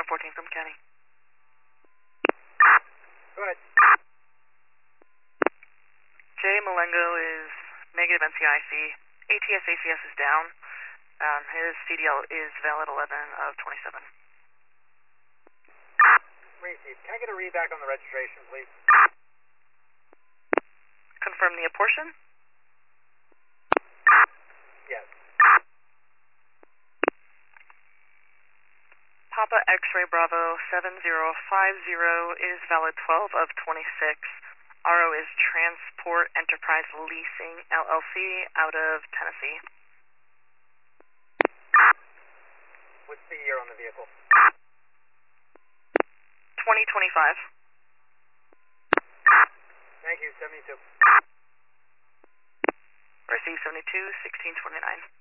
14 from County. Go ahead. Jay Malengo is negative NCIC. ATS ACS is down. His CDL is valid 11 of 27. Received. Can I get a read back on the registration, please? Confirm the apportion. Yes. Papa X-Ray Bravo 7050 is valid 12 of 26. RO is Transport Enterprise Leasing LLC out of Tennessee. What's the year on the vehicle? 2025. Thank you, 72. Receive 72, 1629.